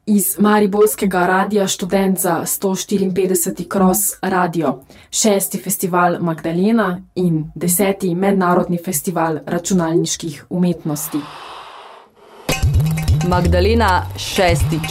iz mariborskega radia Študent za 154. Cross Radio, 6. festival Magdalena in 10. mednarodni festival računalniških umetnosti. Magdalena šestič.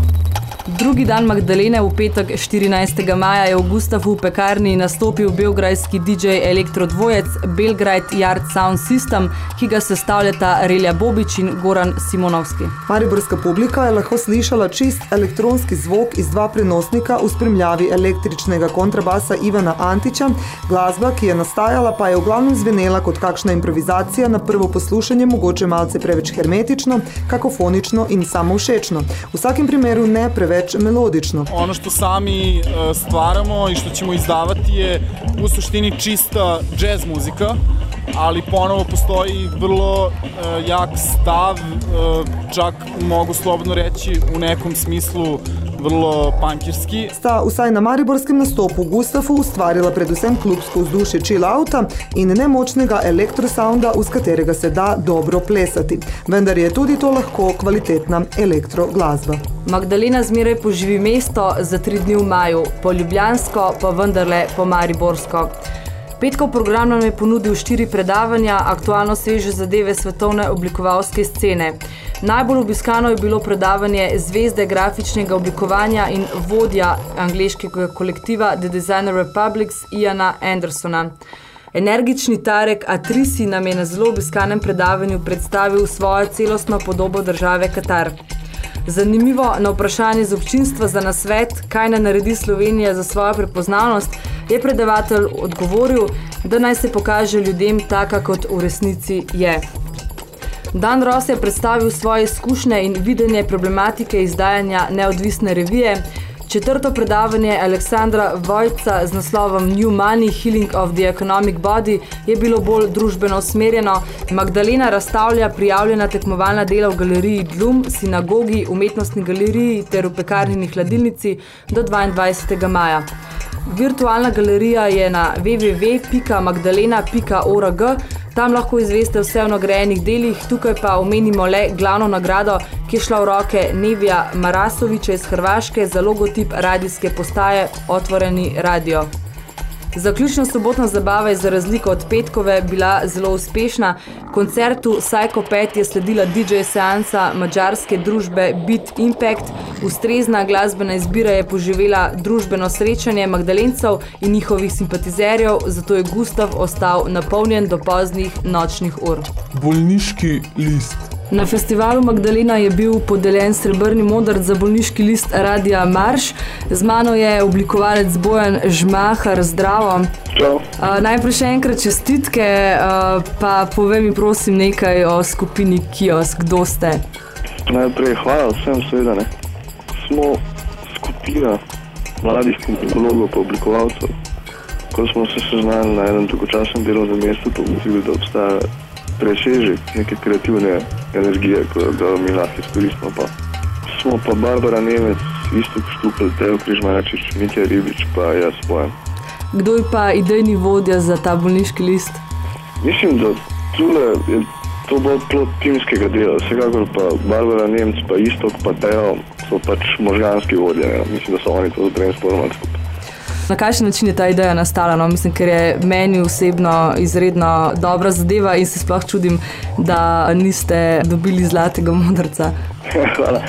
Drugi dan Magdalene v petek 14. maja je v Gustavu v pekarni nastopil belgrajski DJ elektrodvojec Belgrade Yard Sound System, ki ga sestavljata Relja Bobič in Goran Simonovski. Mariborska publika je lahko slišala čist elektronski zvok iz 2 prenosnika v spremljavi električnega kontrabasa Ivana Antića. Glasba, ki je nastajala, pa je v glavnem zvenela kot kakšna improvizacija, na prvo poslušanje mogoče malce preveč hermetično, kakofonično in samovšečno. V vsakem primeru ne preveč melodično. Ono što sami stvaramo i što ćemo izdavati je u suštini čista jazz muzika, ali ponovo postoji vrlo jak stav, čak mogu slobodno reći u nekom smislu vrlo punkirski. Sta vsaj na mariborskem nastopu v Gustavu ustvarila predvsem klubsko vzdušje chill outa in nemočnega elektrosounda, z katerega se da dobro plesati. Vendar je tudi to lahko kvalitetna elektroglasba. Magdalena zmeraj poživi mesto za 3 dni v maju, po ljubljansko, pa vendarle po mariborsko. Petkov program nam je ponudil 4 predavanja, aktualno sveže zadeve svetovne oblikovalske scene. Najbolj obiskano je bilo predavanje zvezde grafičnega oblikovanja in vodja angleškega kolektiva The Designer Republics Iana Andersona. Energični Tarek Atrisi nam je na zelo obiskanem predavanju predstavil svojo celostno podobo države Katar. Zanimivo, na vprašanje z občinstva za nasvet, kaj naj naredi Slovenija za svojo prepoznavnost, je predavatelj odgovoril, da naj se pokaže ljudem taka, kot v resnici je. Dan Ross je predstavil svoje izkušnje in videnje problematike izdajanja neodvisne revije. 4. predavanje Aleksandra Vojca z naslovom New Money, Healing of the Economic Body je bilo bolj družbeno usmerjeno. Magdalena razstavlja prijavljena tekmovalna dela v galeriji Dlum, sinagogi, umetnostni galeriji ter v pekarnini Hladilnici do 22. maja. Virtualna galerija je na www.magdalena.org. Tam lahko izveste vse o nagrajenih delih, tukaj pa omenimo le glavno nagrado, ki je šla v roke Nevija Marasovića iz Hrvaške za logotip radijske postaje Otvoreni radio. Zaključna sobotna zabava je za razliko od petkove bila zelo uspešna. Koncertu Psycho Pet je sledila DJ seansa madžarske družbe Beat Impact. Ustrezna glasbena izbira je poživela družbeno srečanje Magdalencev in njihovih simpatizerjev, zato je Gustav ostal napolnjen do poznih nočnih ur. Bolniški list. Na festivalu Magdalena je bil podeljen srebrni modrc za bolniški list Radia Marš. Z mano je oblikovalec Bojan Žmahar. Zdravo. Čau. Najprej še enkrat čestitke, pa povej mi prosim nekaj o skupini Kiosk. Kdo ste? Najprej hvala vsem seveda, ne. Smo skupina mladih kompletologov pa oblikovalcev. Ko smo se seznali na enem dolgočasnem delovnem mestu, pa ugotovili, da obstaja presežek neke kreativne energije, ko ga mi lahko izkoristimo. Pa smo pa Barbara Nemec, Istok Štupel, Teo Križmanačič, Mitja Ribič, pa jaz Bojan. Kdo je pa idejni vodja za ta bolniški list? Mislim, da tule je to bolj plod timskega dela. Vsekakor pa Barbara Nemec, pa Istok, pa Teo so pač možganski vodje. Mislim, da so oni to brainstormali skupaj. Na kakšen način je ta ideja nastala? No? Mislim, ker je meni osebno izredno dobra zadeva in se sploh čudim, da niste dobili zlatega modrca. Hvala.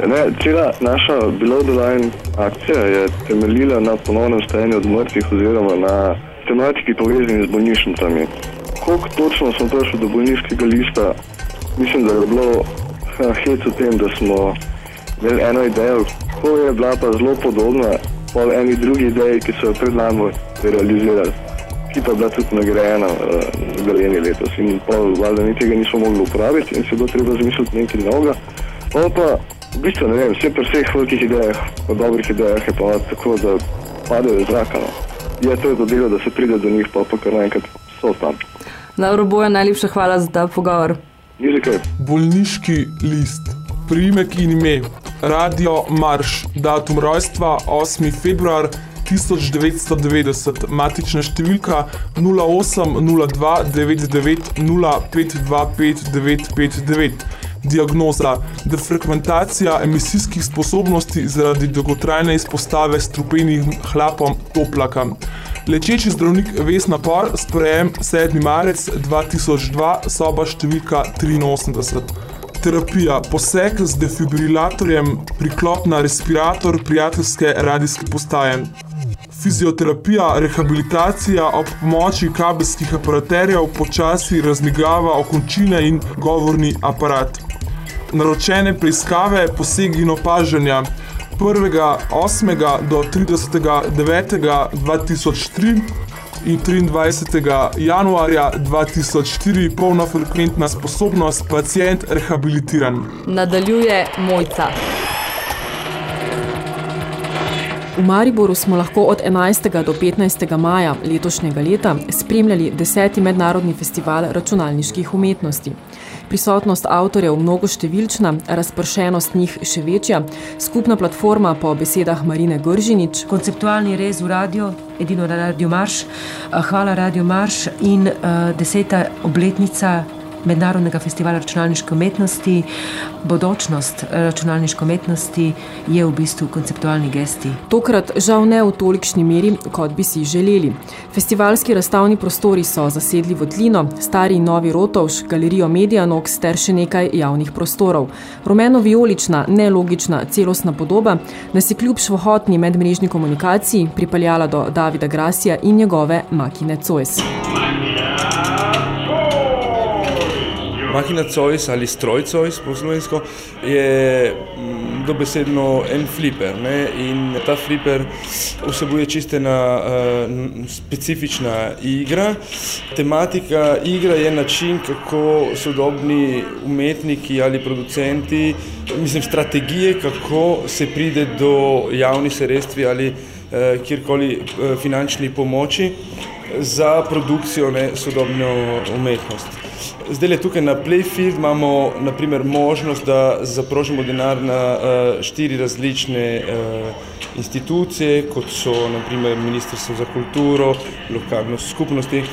Cela naša Below the Line akcija je temeljila na ponovnem stajanju od mrtvih oziroma na tematiki povezani z bolnišnicami. Koliko točno smo prišli do bolniškega lista, mislim, da je bilo hec o tem, da smo imeli eno idejo, ko je bila pa zelo podobna pol eni drugi ideji, ki so jo pred nami realizirali, ki pa je bila tudi nagrajena v Galeni letos. In pol valjda mi tega nismo mogli uporabiti in se bo treba zmisliti nekaj novega. Pa v bistvu ne vem, vse pri vseh velikih idejah, pa dobrih idejah je pa tako, da padejo iz zraka. No. Je to dodelo, da se pride do njih, pa kar naenkrat so tam. Dobro, Bojan, najlepša hvala za ta pogovor. Ni za kaj. Bolniški list. Priimek in ime. Radio Marš. Datum rojstva 8. februar 1990. Matična številka 08 02 99 0525 959. diagnoza, defrekventacija emisijskih sposobnosti zaradi dolgotrajne izpostave strupenim hlapom toplaka. Lečeči zdravnik Vesna Por, sprejem 7. marec 2002, soba številka 83. Terapija, poseg z defibrilatorjem, priklop na respirator prijateljske radijske postaje. Fizioterapija, rehabilitacija ob pomoči kabelskih aparaterjev počasi razmigava okončine in govorni aparat. Naročene preiskave, posegi in opažanja 1.8. do 30.9.2003 in 23. januarja 2004 polna frekventna sposobnost, pacient rehabilitiran. Nadaljuje Mojca. V Mariboru smo lahko od 11. do 15. maja letošnjega leta spremljali 10. mednarodni festival računalniških umetnosti. Prisotnost avtorjev mnogoštevilčna, razpršenost njih še večja, skupna platforma po besedah Marine Gržinič. Konceptualni rez v radio, edino Radio Marš, hvala Radio Marš in 10. obletnica Mednarodnega festivala računalniške umetnosti. Bodočnost računalniške umetnosti je v bistvu konceptualni gesti. Tokrat žal ne v tolikšni meri, kot bi si želeli. Festivalski razstavni prostori so zasedli Votlino, Stari in Novi Rotovž, Galerijo Medianox ter še nekaj javnih prostorov. Rumeno-vijolična, nelogična, celostna podoba nas je kljub švohotni medmrežni komunikaciji pripeljala do Davida Grasija in njegove Makine Zois. Makina Zois ali stroj Zois po slovensko je dobesedno en fliper, ne? In ta fliper vsebuje čisto ena specifična igra. Tematika igre je način, kako sodobni umetniki ali producenti, strategije, kako se pride do javnih sredstvi ali kjerkoli finančni pomoči za produkcijo sodobne umetnosti. Zdaj tukaj na Playfield imamo naprimer možnost, da zaprošimo denar na 4 različne institucije, kot so naprimer Ministrstvo za kulturo, lokalne skupnosti,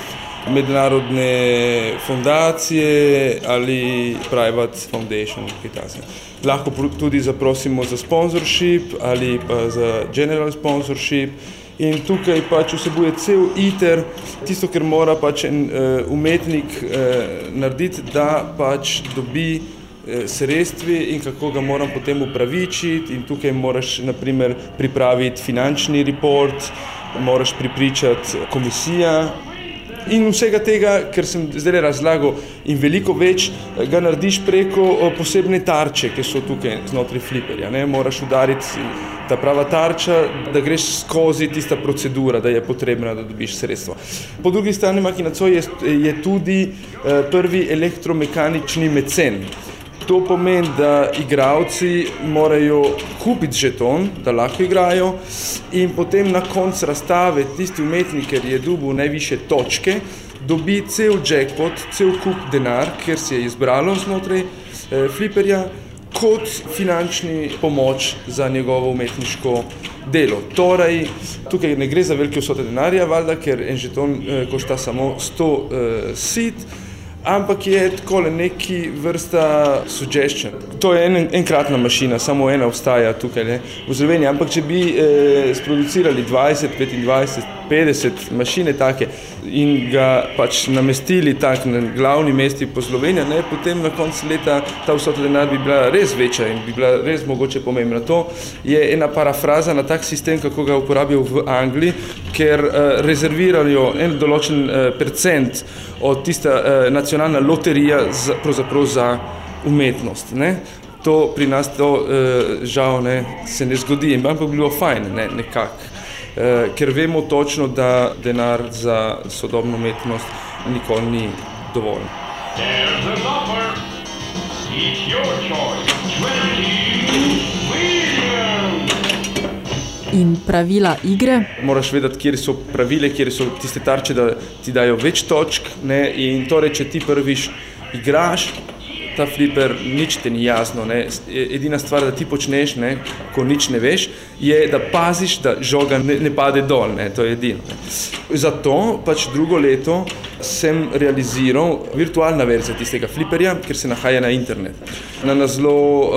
mednarodne fundacije ali private foundation. Lahko tudi zaprosimo za sponsorship ali pa za general sponsorship. In tukaj vsebuje cel iter, tisto, kar mora en umetnik narediti, da dobi sredstvi in kako ga moram potem upravičiti. In tukaj moraš naprimer pripraviti finančni report, moraš pripričati komisija. In vsega tega, ker sem zdaj razlagal, in veliko več, ga narediš preko posebne tarče, ki so tukaj znotraj fliperja. Moraš udariti ta prava tarča, da greš skozi tista procedura, da je potrebna, da dobiš sredstvo. Po drugi strani Makina Zois je tudi prvi elektromekanični mecen. To pomeni, da igralci morajo kupiti žeton, da lahko igrajo, in potem na koncu razstave tisti umetnik, ker je dobil najvišje točke, dobi cel jackpot, cel kup denar, ker se je izbralo znotraj fliperja, kot finančni pomoč za njegovo umetniško delo. Torej, tukaj ne gre za velike vsote denarja, valjda, ker en žeton košta samo 100 sit, ampak je takole neki vrsta suggestion. To je enkratna mašina, samo ena obstaja tukaj v Sloveniji, ampak če bi sproducirali 20, 25, 50 mašine take in ga namestili tak na glavni mesti po Sloveniji, potem na koncu leta ta vsota denar bi bila res večja in bi bila res mogoče pomembna. To je ena parafraza na tak sistem, kako ga uporabijo v Angliji, ker rezervirajo en določen percent od tista nacionalna loterija pravzaprav za umetnost. To pri nas žal se ne zgodi, ampak bi bilo fajn nekako. Ker vemo točno, da denar za sodobno umetnost nikoli ni dovolj. In pravila igre? Moraš vedeti, kjer so pravile, kjer so tiste tarče, da ti dajo več točk. In torej, če ti prvič igraš, ta fliper, nič te ni jasno, ne. Edina stvar, da ti počneš, ne, ko nič ne veš, je, da paziš, da žoga ne pade dol, ne, to je edino. Ne. Zato pač drugo leto sem realiziral virtualna verzija tistega fliperja, ker se nahaja na internet. Na naslov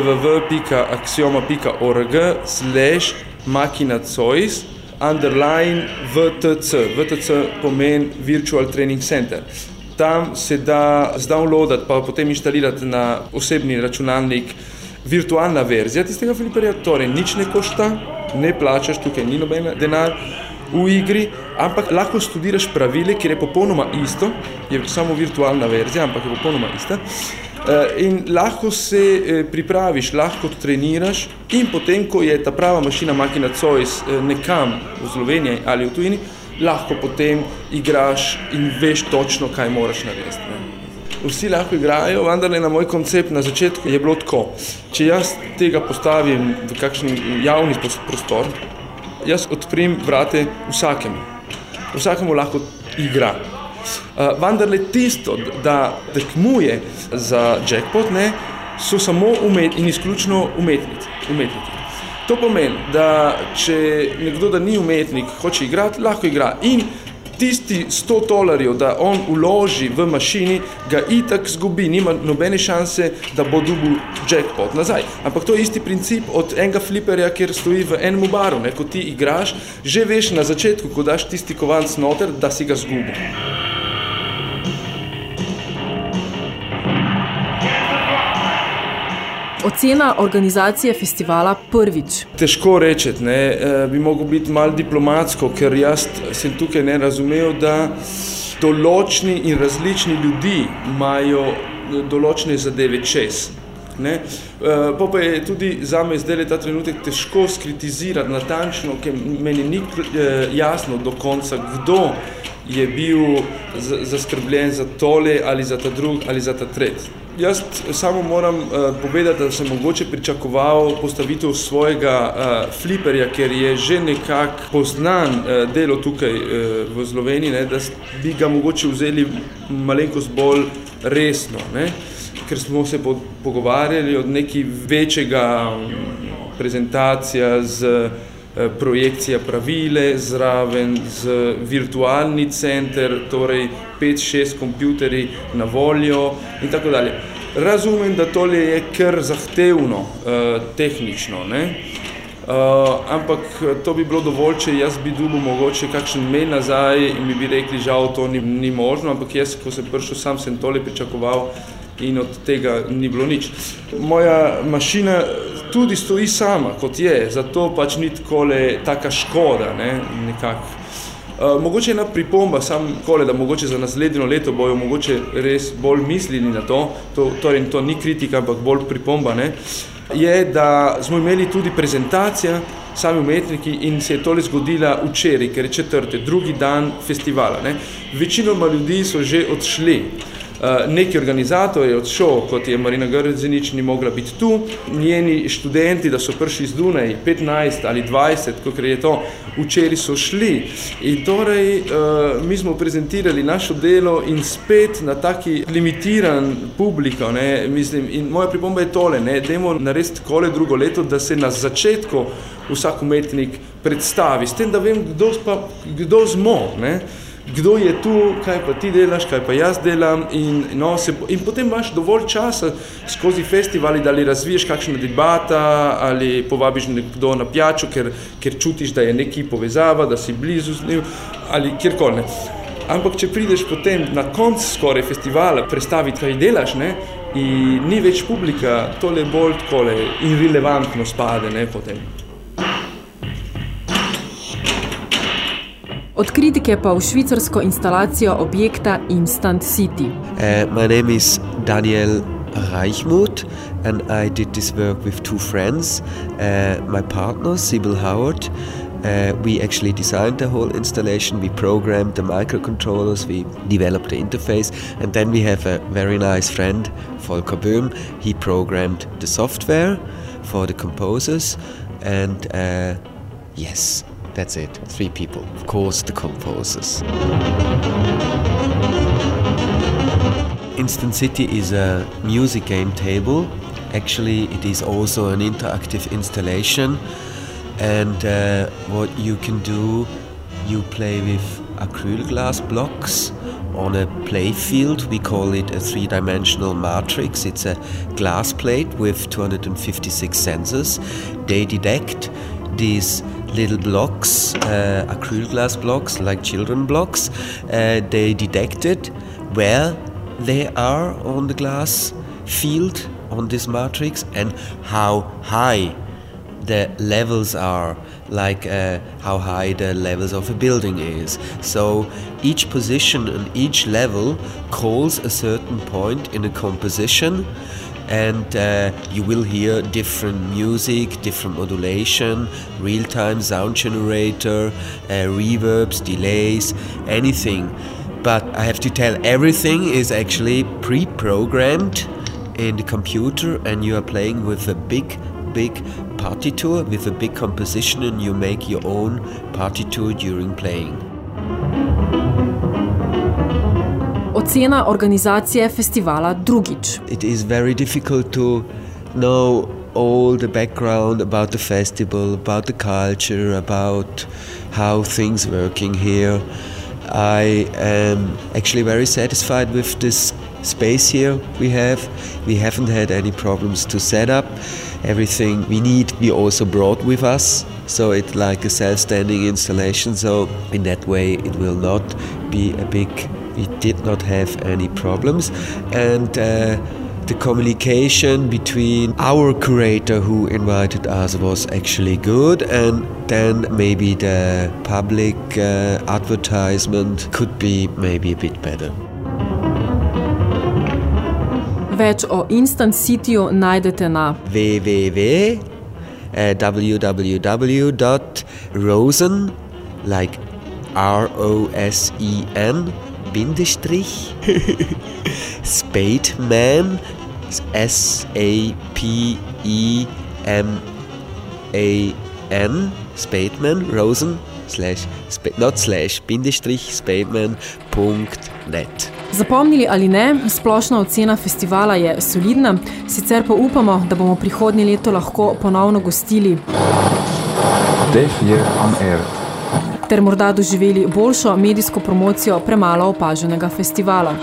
www.axioma.org/makina_VTC. VTC pomeni Virtual Training Center. Tam se da zdownloadati pa potem inštalirati na osebni računalnik virtualna verzija tistega fliperja, torej nič ne košta, ne plačaš, tukaj ni noben denar v igri, ampak lahko studiraš pravile, kjer je popolnoma isto, je samo virtualna verzija, ampak je popolnoma ista. In lahko se pripraviš, lahko treniraš in potem, ko je ta prava mašina Makina Zois nekam v Sloveniji ali v tujini, lahko potem igraš in veš točno, kaj moraš narediti. Vsi lahko igrajo, vendar na moj koncept na začetku je bilo tako. Če jaz tega postavim v kakšen javni prostor, jaz odprim vrate vsakemu lahko igra. Vendarle tisto, da tekmuje za jackpot, ne, so samo in izključno umetniki. To pomeni, da če nekdo, da ni umetnik, hoče igrati, lahko igra. In tisti $100, da on vloži v mašini, ga itak zgubi, nima nobene šanse, da bo dobil jackpot nazaj. Ampak to je isti princip od enega fliperja, kjer stoji v enem baru, ne, ko ti igraš, že veš na začetku, ko daš tisti kovanc noter, da si ga zgubil. Ocena organizacije festivala prvič. Težko rečeti, ne, bi mogel biti malo diplomatsko, ker jaz sem tukaj ne razumel, da določni in različni ljudi imajo določene zadeve čez. Ne. Pa je tudi zame zdaj ta trenutek težko skritizirati natančno, ker meni ni jasno do konca, kdo je bil zaskrbljen za tole ali za ta drug ali za ta tretji. Jaz samo moram povedati, da sem mogoče pričakoval postavitev svojega fliperja, ker je že nekako poznan delo tukaj v Sloveniji, ne, da bi ga mogoče vzeli malenkost bolj resno, ne, ker smo se pogovarjali od nekaj večjega prezentacija z projekcija pravile, zraven z virtualni center, torej 5-6 kompjuterji na voljo in tako dalje. Razumem, da tole je kar zahtevno, tehnično, ne? Ampak to bi bilo dovolj, če jaz bi dobil mogoče kakšen mail nazaj in mi bi rekli, žal to ni možno, ampak jaz, ko sem prišel, sam sem tole pričakoval in od tega ni bilo nič. Moja mašina tudi stoji sama, kot je, zato pač ni takole taka škoda, ne, nekako. Mogoče ena pripomba, sam kole, da mogoče za naslednjo leto bojo mogoče res bolj mislili na to, torej to ni kritika, ampak bolj pripomba, ne, je, da smo imeli tudi prezentacija, sami umetniki, in se je tole zgodila včeraj, ker je 4., drugi dan festivala, ne. Večinoma ljudi so že odšli. Neki organizator je odšel, kot je Marina Grdzinič, ni mogla biti tu. Njeni študenti, da so prišli z Dunaj, 15 ali 20, kakor je to, včeraj so šli. In torej mi smo prezentirali našo delo in spet na taki limitiran publiko, ne, mislim, in moja pripomba je tole, ne, dajmo narediti takole drugo leto, da se na začetku vsak umetnik predstavi, s tem, da vem, kdo smo, ne. Kdo je tu, kaj pa ti delaš, kaj pa jaz delam in potem imaš dovolj časa skozi festivali, da li razviješ kakšna debata ali povabiš nekdo na pijačo, ker čutiš, da je neki povezava, da si blizu z njim ali kjerkoli, ne. Ampak če prideš potem na konc skoraj festivala predstaviti, kaj delaš, ne, in ni več publika, tole bolj takole irelevantno spade, ne, potem. Od kritike pa v švicarsko instalacijo objekta Instant City. My name is Daniel Reichmuth and I did this work with two friends, my partner Sybil Howard. We actually designed the whole installation, we programmed the microcontrollers, we developed the interface, and then we have a very nice friend, Volker Böhm. He programmed the software for the composers and yes, that's it, 3 people, of course the composers. Instant City is a music game table. Actually, it is also an interactive installation. And what you can do, you play with acrylic glass blocks on a play field. We call it a three-dimensional matrix. It's a glass plate with 256 sensors. They detect these little blocks, acrylic glass blocks, like children blocks. They detected where they are on the glass field, on this matrix, and how high the levels are, like how high the levels of a building is. So each position and each level calls a certain point in a composition, and you will hear different music, different modulation, real-time sound generator, reverbs, delays, anything. But I have to tell, everything is actually pre-programmed in the computer, and you are playing with a big partitur, with a big composition, and you make your own partitur during playing. Ocena organizacije festivala drugič. It is very difficult to know all the background about the festival, about the culture, about how things working here. I am actually very satisfied with this space here we have. We haven't had any problems to set up. Everything we need we also brought with us, so it's like a self-standing installation, so in that way it will not be we did not have any problems. And the communication between our curator who invited us was actually good, and then maybe the public advertisement could be maybe a bit better. Več o Instant Cityju najdete na www.rosen, like ROSEN Spademan, SAPEMAN, Spademan, Rosen, /spademan.net. Zapomnili ali ne, splošna ocena festivala je solidna, sicer pa upamo, da bomo prihodnje leto lahko ponovno gostili ter morda doživeli boljšo medijsko promocijo premalo opaženega festivala.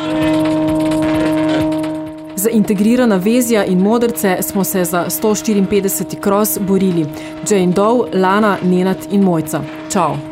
Za integrirana vezja in modrce smo se za 154. Cross borili Jane Doe, Lana, Nenad in Mojca. Čau!